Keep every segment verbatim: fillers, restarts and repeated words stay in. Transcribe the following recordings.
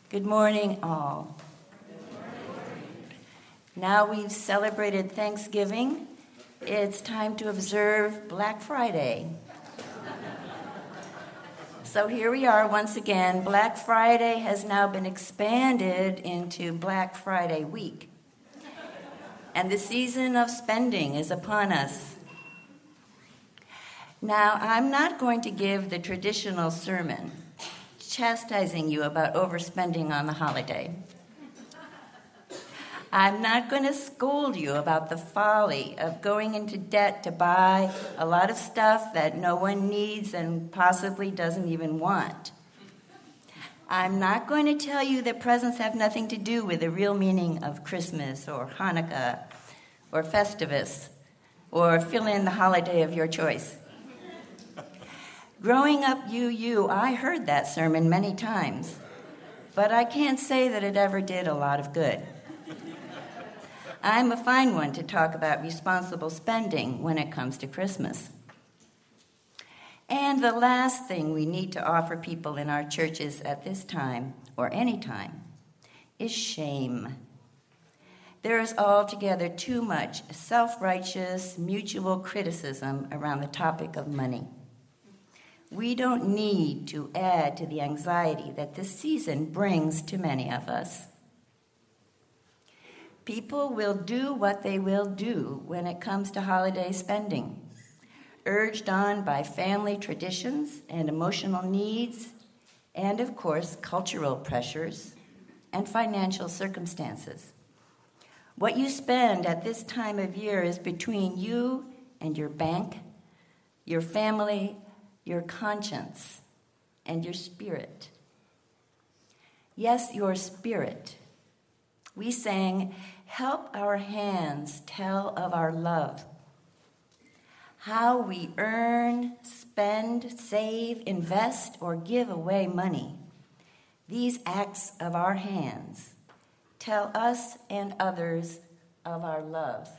Good morning, all. Now we've celebrated Thanksgiving, it's time to observe Black Friday. So here we are once again. Black Friday has now been expanded into Black Friday week. And the season of spending is upon us. Now, I'm not going to give the traditional sermon chastising you about overspending on the holiday. I'm not going to scold you about the folly of going into debt to buy a lot of stuff that no one needs and possibly doesn't even want. I'm not going to tell you that presents have nothing to do with the real meaning of Christmas or Hanukkah or Festivus, or fill in the holiday of your choice. Growing up U U, I heard that sermon many times, but I can't say that it ever did a lot of good. I'm a fine one to talk about responsible spending when it comes to Christmas. And the last thing we need to offer people in our churches at this time, or any time, is shame. There is altogether too much self-righteous, mutual criticism around the topic of money. We don't need to add to the anxiety that this season brings to many of us. People will do what they will do when it comes to holiday spending, urged on by family traditions and emotional needs, and of course, cultural pressures and financial circumstances. What you spend at this time of year is between you and your bank, your family, your conscience, and your spirit. Yes, your spirit. We sang, "Help our hands tell of our love." How we earn, spend, save, invest, or give away money. These acts of our hands tell us and others of our love.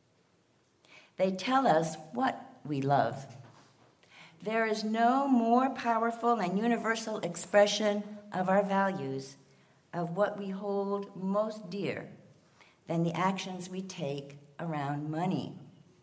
They tell us what we love. There is no more powerful and universal expression of our values, of what we hold most dear, than the actions we take around money.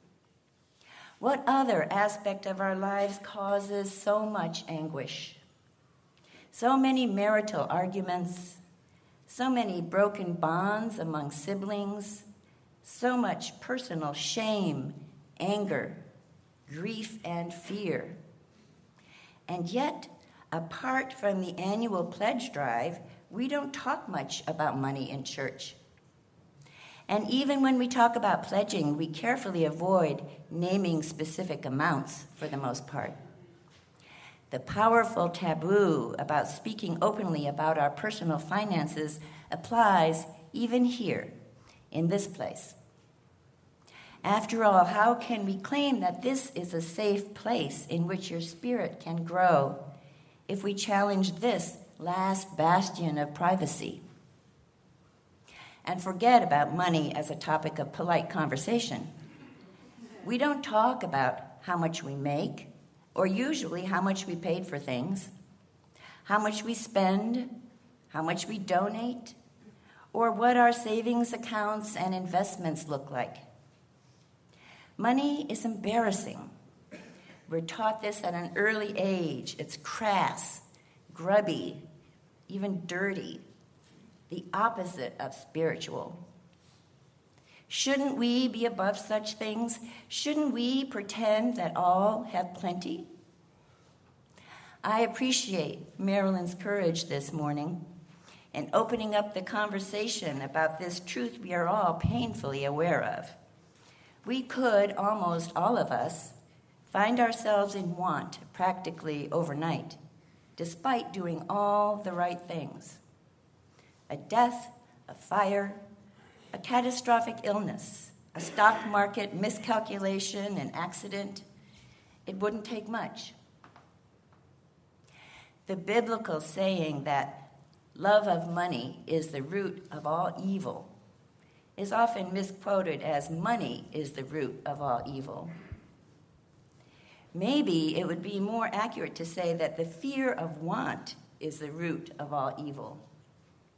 What other aspect of our lives causes so much anguish? So many marital arguments, so many broken bonds among siblings, so much personal shame, anger, grief, and fear. And yet, apart from the annual pledge drive, we don't talk much about money in church. And even when we talk about pledging, we carefully avoid naming specific amounts for the most part. The powerful taboo about speaking openly about our personal finances applies even here, in this place. After all, how can we claim that this is a safe place in which your spirit can grow if we challenge this last bastion of privacy? And forget about money as a topic of polite conversation. We don't talk about how much we make, or usually how much we paid for things, how much we spend, how much we donate, or what our savings accounts and investments look like. Money is embarrassing. We're taught this at an early age. It's crass, grubby, even dirty, the opposite of spiritual. Shouldn't we be above such things? Shouldn't we pretend that all have plenty? I appreciate Marilyn's courage this morning in opening up the conversation about this truth we are all painfully aware of. We could, almost all of us, find ourselves in want practically overnight, despite doing all the right things. A death, a fire, a catastrophic illness, a stock market miscalculation, an accident. It wouldn't take much. The biblical saying that love of money is the root of all evil is often misquoted as money is the root of all evil. Maybe it would be more accurate to say that the fear of want is the root of all evil.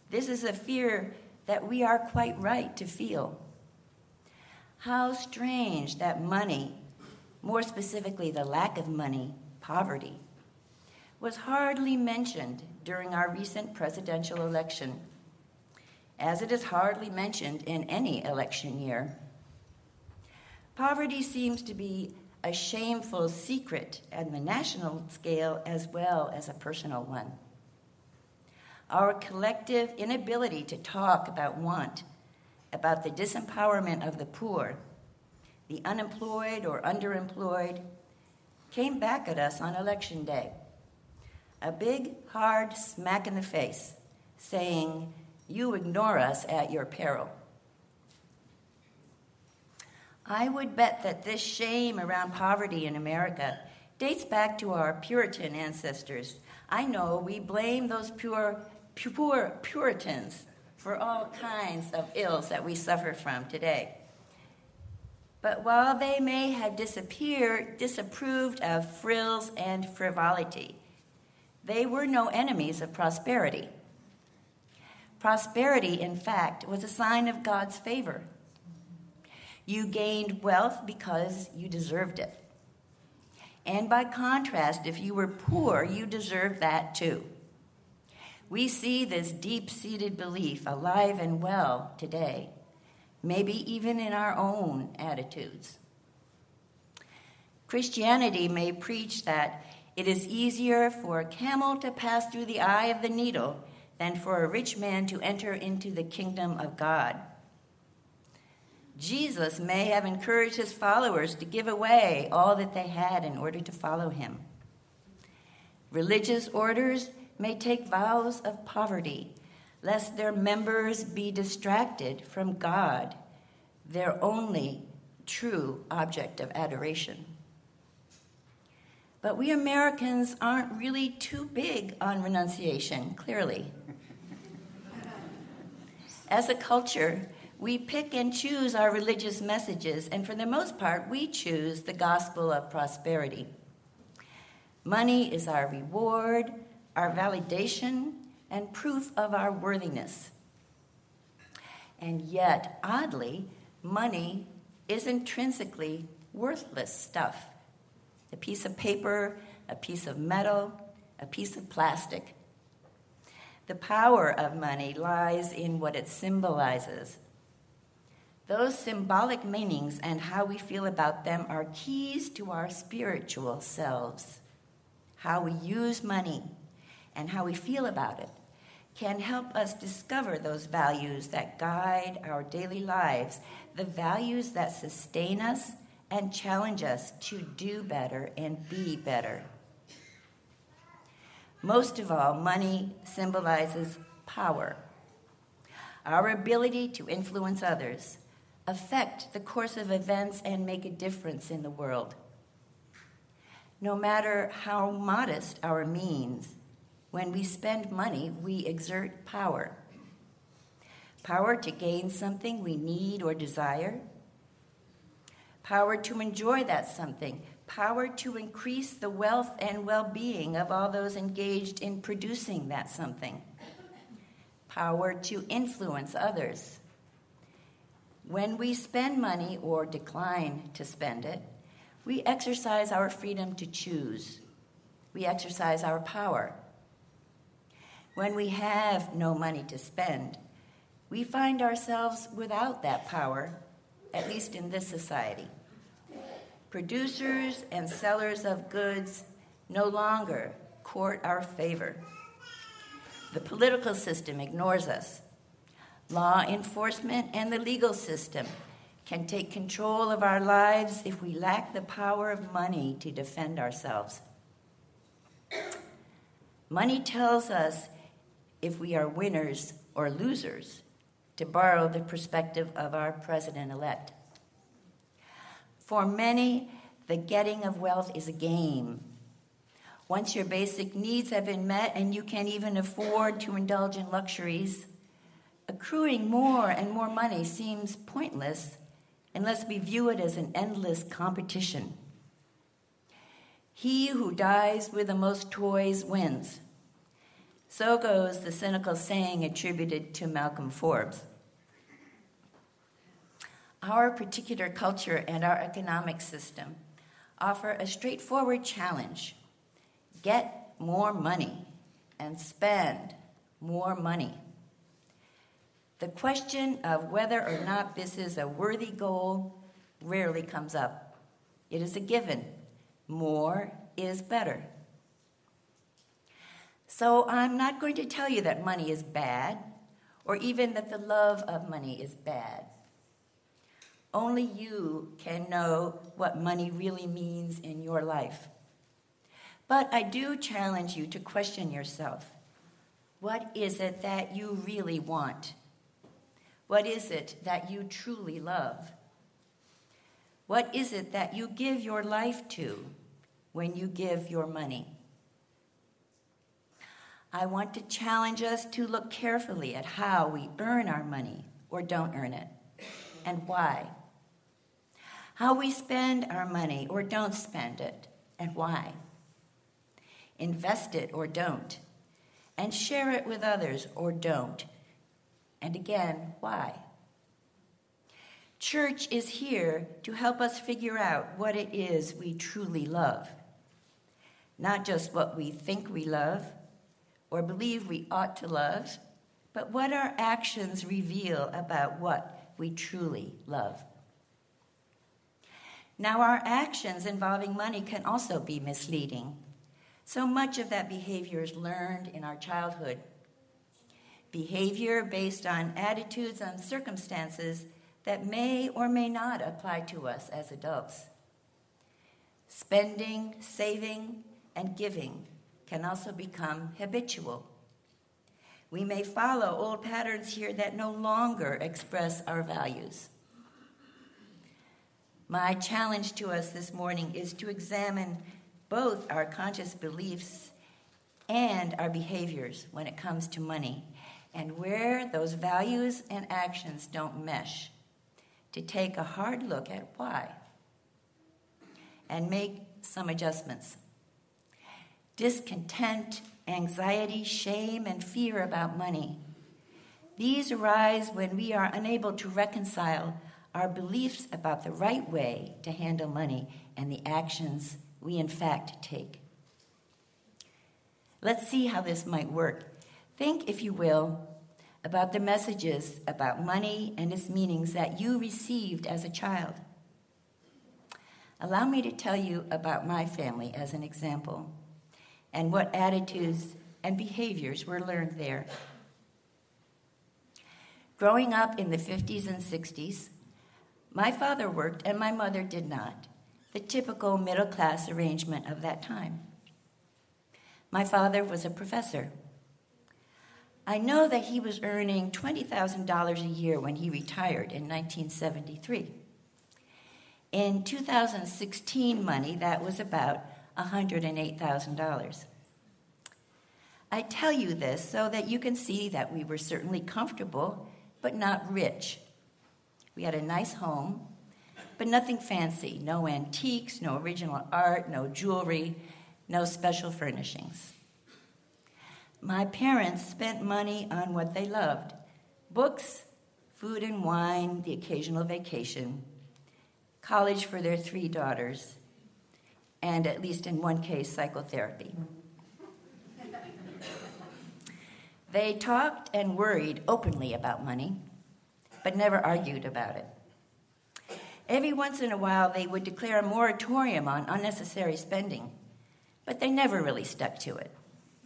This is a fear that we are quite right to feel. How strange that money, more specifically the lack of money, poverty, was hardly mentioned during our recent presidential election, as it is hardly mentioned in any election year. Poverty seems to be a shameful secret at the national scale as well as a personal one. Our collective inability to talk about want, about the disempowerment of the poor, the unemployed or underemployed, came back at us on election day. A big, hard smack in the face, saying, "You ignore us at your peril." I would bet that this shame around poverty in America dates back to our Puritan ancestors. I know we blame those pure, pure Puritans for all kinds of ills that we suffer from today. But while they may have disappeared, disapproved of frills and frivolity, they were no enemies of prosperity. Prosperity, in fact, was a sign of God's favor. You gained wealth because you deserved it. And by contrast, if you were poor, you deserved that too. We see this deep-seated belief alive and well today, maybe even in our own attitudes. Christianity may preach that it is easier for a camel to pass through the eye of the needle than for a rich man to enter into the kingdom of God. Jesus may have encouraged his followers to give away all that they had in order to follow him. Religious orders may take vows of poverty, lest their members be distracted from God, their only true object of adoration. But we Americans aren't really too big on renunciation, clearly. As a culture, we pick and choose our religious messages, and for the most part, we choose the gospel of prosperity. Money is our reward, our validation, and proof of our worthiness. And yet, oddly, money is intrinsically worthless stuff. A piece of paper, a piece of metal, a piece of plastic. The power of money lies in what it symbolizes. Those symbolic meanings and how we feel about them are keys to our spiritual selves. How we use money and how we feel about it can help us discover those values that guide our daily lives, the values that sustain us and challenge us to do better and be better. Most of all, money symbolizes power, our ability to influence others, affect the course of events, and make a difference in the world. No matter how modest our means, when we spend money, we exert power. Power to gain something we need or desire. Power to enjoy that something. Power to increase the wealth and well-being of all those engaged in producing that something. Power to influence others. When we spend money or decline to spend it, we exercise our freedom to choose. We exercise our power. When we have no money to spend, we find ourselves without that power, at least in this society. Producers and sellers of goods no longer court our favor. The political system ignores us. Law enforcement and the legal system can take control of our lives if we lack the power of money to defend ourselves. Money tells us if we are winners or losers, to borrow the perspective of our president-elect. For many, the getting of wealth is a game. Once your basic needs have been met and you can even afford to indulge in luxuries, accruing more and more money seems pointless unless we view it as an endless competition. He who dies with the most toys wins. So goes the cynical saying attributed to Malcolm Forbes. Our particular culture and our economic system offer a straightforward challenge. Get more money and spend more money. The question of whether or not this is a worthy goal rarely comes up. It is a given. More is better. So I'm not going to tell you that money is bad, or even that the love of money is bad. Only you can know what money really means in your life. But I do challenge you to question yourself. What is it that you really want? What is it that you truly love? What is it that you give your life to when you give your money? I want to challenge us to look carefully at how we earn our money or don't earn it, and why. How we spend our money or don't spend it, and why. Invest it or don't, and share it with others or don't, and again, why. Church is here to help us figure out what it is we truly love, not just what we think we love or believe we ought to love, but what our actions reveal about what we truly love. Now, our actions involving money can also be misleading. So much of that behavior is learned in our childhood. Behavior based on attitudes and circumstances that may or may not apply to us as adults. Spending, saving, and giving can also become habitual. We may follow old patterns here that no longer express our values. My challenge to us this morning is to examine both our conscious beliefs and our behaviors when it comes to money, and where those values and actions don't mesh, to take a hard look at why and make some adjustments. Discontent, anxiety, shame, and fear about money. These arise when we are unable to reconcile our beliefs about the right way to handle money and the actions we in fact take. Let's see how this might work. Think, if you will, about the messages about money and its meanings that you received as a child. Allow me to tell you about my family as an example, and what attitudes and behaviors were learned there. Growing up in the fifties and sixties, my father worked and my mother did not, the typical middle-class arrangement of that time. My father was a professor. I know that he was earning twenty thousand dollars a year when he retired in nineteen seventy-three. In two thousand sixteen money, that was about one hundred eight thousand dollars. I tell you this so that you can see that we were certainly comfortable, but not rich. We had a nice home, but nothing fancy. No antiques, no original art, no jewelry, no special furnishings. My parents spent money on what they loved: books, food and wine, the occasional vacation, college for their three daughters, and at least in one case, psychotherapy. They talked and worried openly about money, but never argued about it. Every once in a while, they would declare a moratorium on unnecessary spending, but they never really stuck to it.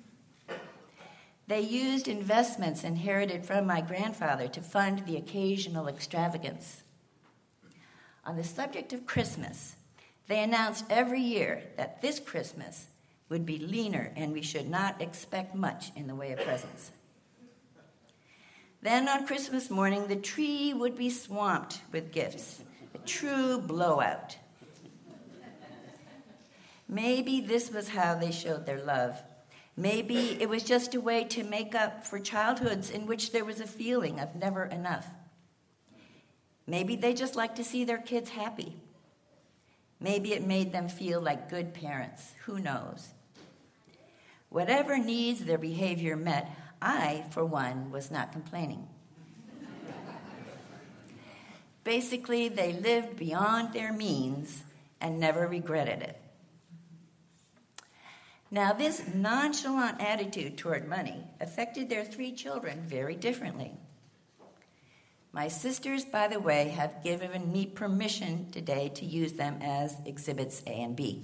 They used investments inherited from my grandfather to fund the occasional extravagance. On the subject of Christmas, they announced every year that this Christmas would be leaner and we should not expect much in the way of presents. Then on Christmas morning, the tree would be swamped with gifts, a true blowout. Maybe this was how they showed their love. Maybe it was just a way to make up for childhoods in which there was a feeling of never enough. Maybe they just liked to see their kids happy. Maybe it made them feel like good parents. Who knows? Whatever needs their behavior met, I, for one, was not complaining. Basically, they lived beyond their means and never regretted it. Now, this nonchalant attitude toward money affected their three children very differently. My sisters, by the way, have given me permission today to use them as exhibits A and B.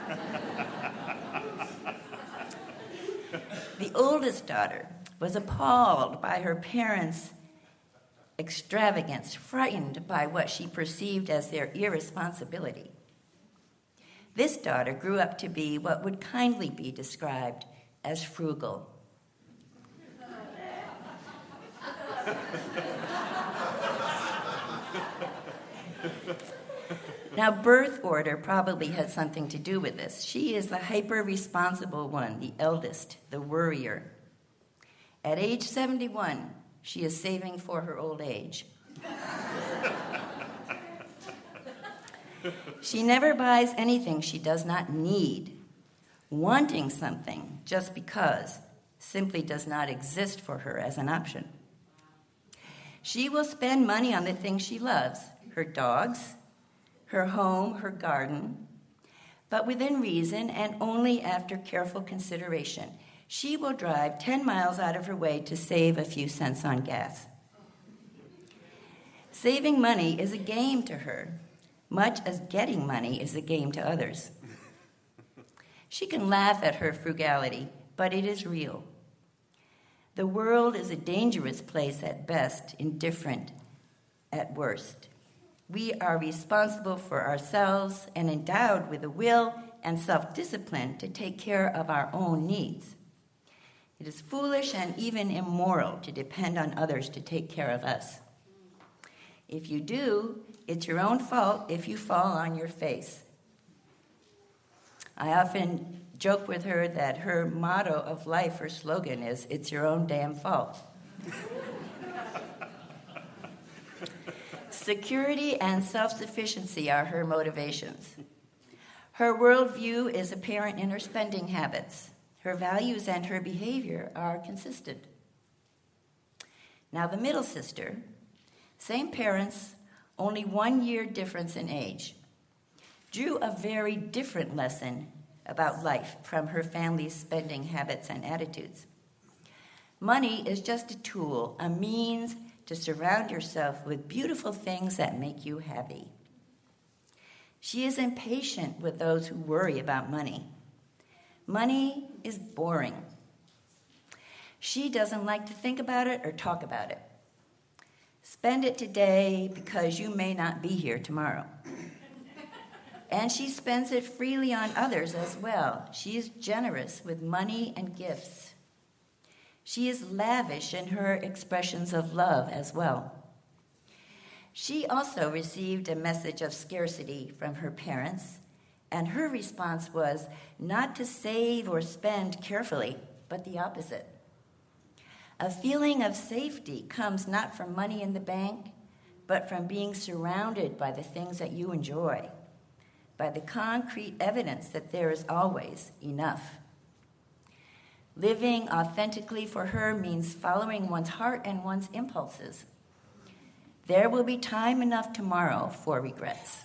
The oldest daughter was appalled by her parents' extravagance, frightened by what she perceived as their irresponsibility. This daughter grew up to be what would kindly be described as frugal. Now, birth order probably had something to do with this. She is the hyper-responsible one, the eldest, the worrier. At age seventy-one, she is saving for her old age. She never buys anything she does not need. Wanting something just because simply does not exist for her as an option. She will spend money on the things she loves, her dogs, her home, her garden, but within reason and only after careful consideration. She will drive ten miles out of her way to save a few cents on gas. Saving money is a game to her, much as getting money is a game to others. She can laugh at her frugality, but it is real. The world is a dangerous place at best, indifferent at worst. We are responsible for ourselves and endowed with the will and self-discipline to take care of our own needs. It is foolish and even immoral to depend on others to take care of us. If you do, it's your own fault if you fall on your face. I often joke with her that her motto of life, her slogan is, "It's your own damn fault." Security and self-sufficiency are her motivations. Her worldview is apparent in her spending habits. Her values and her behavior are consistent. Now, the middle sister, same parents, only one year difference in age, drew a very different lesson about life from her family's spending habits and attitudes. Money is just a tool, a means to surround yourself with beautiful things that make you happy. She is impatient with those who worry about money. Money is boring. She doesn't like to think about it or talk about it. Spend it today because you may not be here tomorrow. And she spends it freely on others as well. She is generous with money and gifts. She is lavish in her expressions of love as well. She also received a message of scarcity from her parents, and her response was not to save or spend carefully, but the opposite. A feeling of safety comes not from money in the bank, but from being surrounded by the things that you enjoy, by the concrete evidence that there is always enough. Living authentically for her means following one's heart and one's impulses. There will be time enough tomorrow for regrets.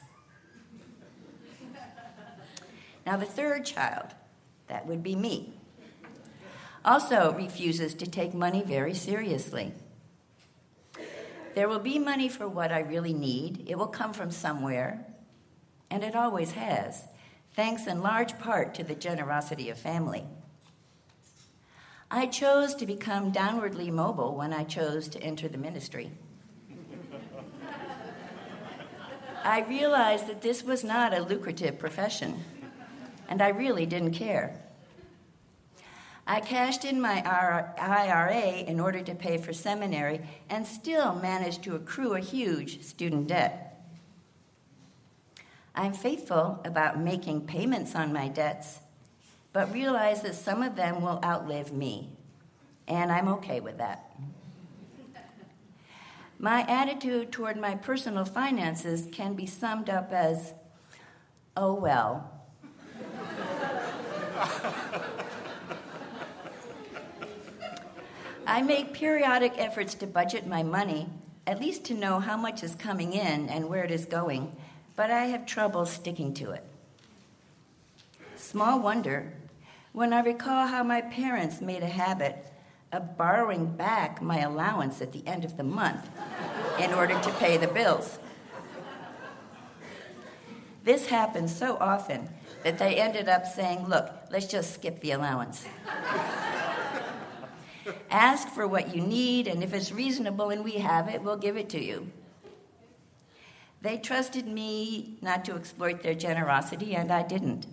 Now, the third child, that would be me, also refuses to take money very seriously. There will be money for what I really need. It will come from somewhere, and it always has, thanks in large part to the generosity of family. I chose to become downwardly mobile when I chose to enter the ministry. I realized that this was not a lucrative profession, and I really didn't care. I cashed in my I R A in order to pay for seminary and still managed to accrue a huge student debt. I'm faithful about making payments on my debts, but realize that some of them will outlive me, and I'm okay with that. My attitude toward my personal finances can be summed up as, oh well. I make periodic efforts to budget my money, at least to know how much is coming in and where it is going, but I have trouble sticking to it. Small wonder when I recall how my parents made a habit of borrowing back my allowance at the end of the month in order to pay the bills. This happened so often that they ended up saying, look, let's just skip the allowance. Ask for what you need, and if it's reasonable and we have it, we'll give it to you. They trusted me not to exploit their generosity, and I didn't.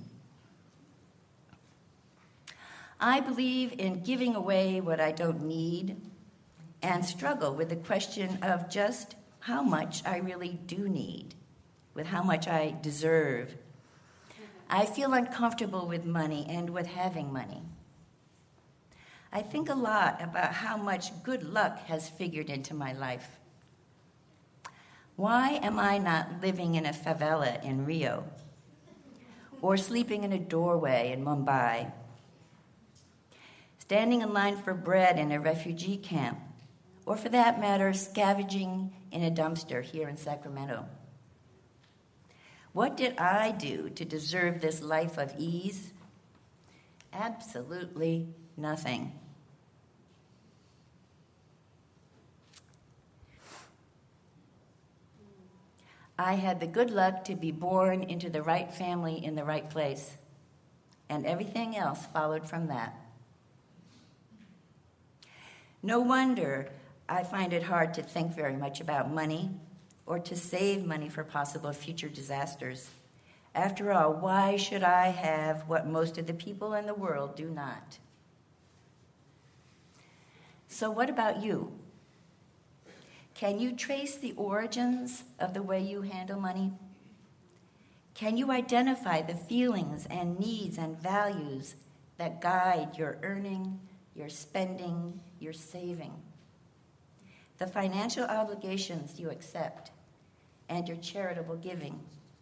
I believe in giving away what I don't need and struggle with the question of just how much I really do need, with how much I deserve. I feel uncomfortable with money and with having money. I think a lot about how much good luck has figured into my life. Why am I not living in a favela in Rio or sleeping in a doorway in Mumbai, standing in line for bread in a refugee camp, or for that matter, scavenging in a dumpster here in Sacramento? What did I do to deserve this life of ease? Absolutely nothing. I had the good luck to be born into the right family in the right place, and everything else followed from that. No wonder I find it hard to think very much about money or to save money for possible future disasters. After all, why should I have what most of the people in the world do not? So what about you? Can you trace the origins of the way you handle money? Can you identify the feelings and needs and values that guide your earning, your spending, your saving, the financial obligations you accept, and your charitable giving?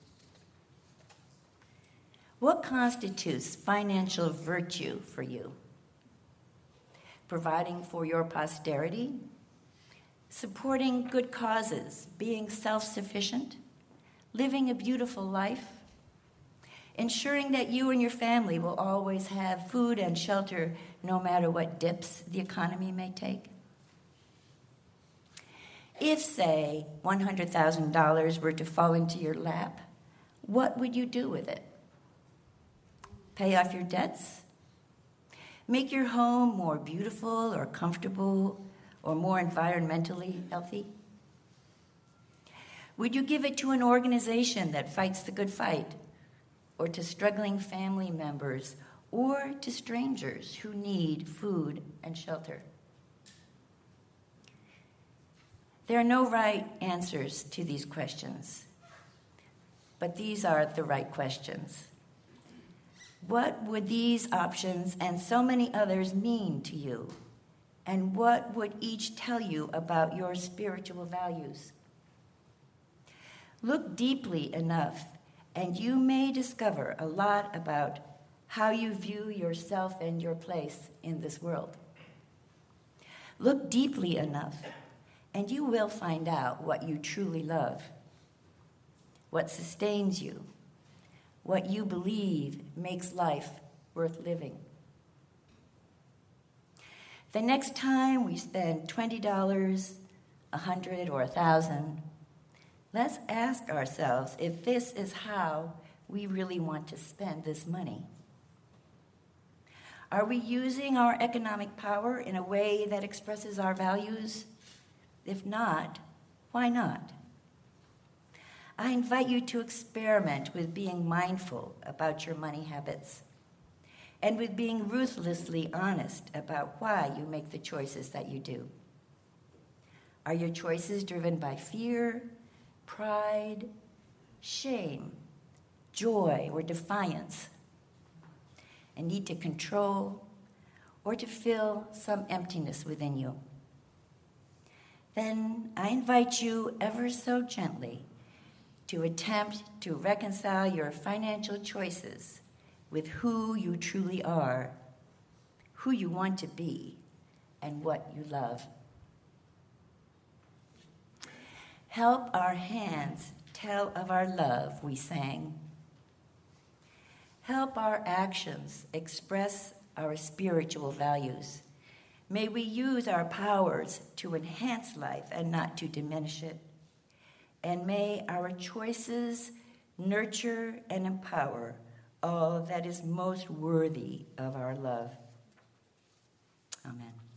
What constitutes financial virtue for you? Providing for your posterity? Supporting good causes, being self-sufficient, living a beautiful life, ensuring that you and your family will always have food and shelter no matter what dips the economy may take? If, say, one hundred thousand dollars were to fall into your lap, what would you do with it? Pay off your debts? Make your home more beautiful or comfortable or more environmentally healthy? Would you give it to an organization that fights the good fight, or to struggling family members, or to strangers who need food and shelter? There are no right answers to these questions, but these are the right questions. What would these options and so many others mean to you? And what would each tell you about your spiritual values? Look deeply enough, and you may discover a lot about how you view yourself and your place in this world. Look deeply enough, and you will find out what you truly love, what sustains you, what you believe makes life worth living. The next time we spend twenty dollars, one hundred dollars, or one thousand dollars, let's ask ourselves if this is how we really want to spend this money. Are we using our economic power in a way that expresses our values? If not, why not? I invite you to experiment with being mindful about your money habits and with being ruthlessly honest about why you make the choices that you do. Are your choices driven by fear, pride, shame, joy, or defiance? A need to control or to fill some emptiness within you? Then I invite you ever so gently to attempt to reconcile your financial choices with who you truly are, who you want to be, and what you love. Help our hands tell of our love, we sang. Help our actions express our spiritual values. May we use our powers to enhance life and not to diminish it. And may our choices nurture and empower all that is most worthy of our love. Amen.